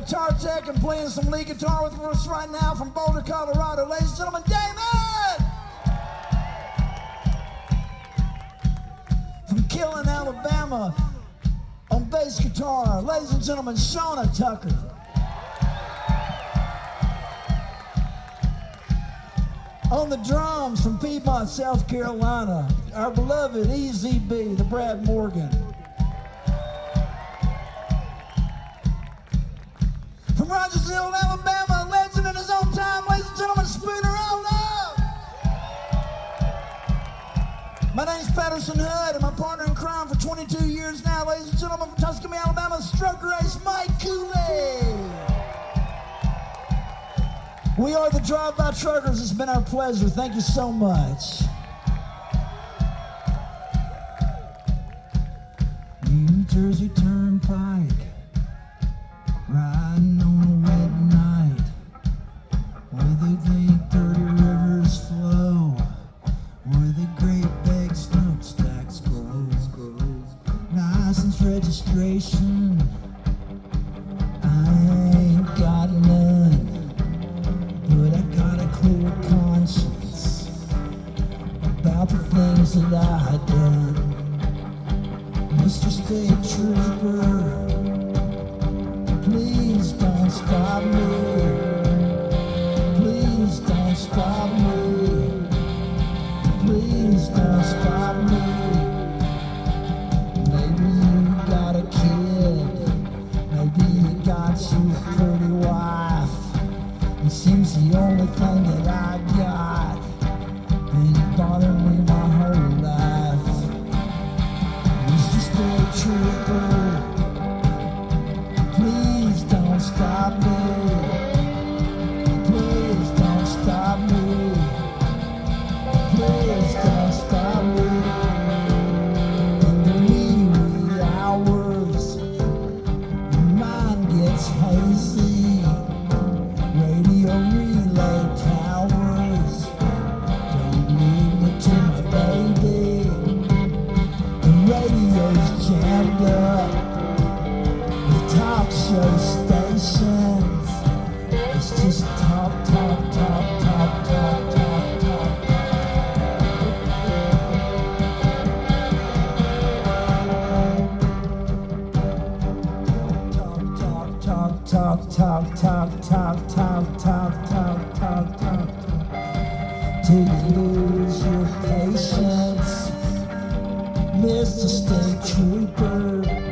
guitar tech and playing some lead guitar with us right now from Boulder, Colorado. Ladies and gentlemen, Damon! From Killen, Alabama, on bass guitar, ladies and gentlemen, Shauna Tucker. On the drums from Piedmont, South Carolina, our beloved EZB, the Brad Morgan. From Rogersville, Alabama, a legend in his own time, ladies and gentlemen, Spooner on up! My name's Patterson Hood, and my partner in crime for 22 years now, ladies and gentlemen, from Tuscany, Alabama, Stroker Ace, Mike Cooley. We are the Drive-By Truckers. It's been our pleasure. Thank you so much. New Jersey Turnpike, riding on a wet night, where they think dirty rivers flow, where the great big smokestacks grow. License registration, I ain't got none, but I got a clear conscience about the things that I had done. Mr. State Trooper, please don't stop me. Please don't stop me. Please don't stop me. Maybe you got a kid. Maybe you got you a pretty wife. It seems the only thing that I got been bothering me my whole life. Mr. State Trooper, please don't stop me. Please don't stop me. Please don't stop me. In the wee hours, my mind gets hazy. Radio relay towers don't lead me to my baby. The radio's jammed up with talk show stations. It's just talk, talk, talk, talk, talk, talk, talk. Talk, talk, talk, talk, talk, talk, talk, talk, talk, talk. Till you lose your patience, Mr. State Trooper.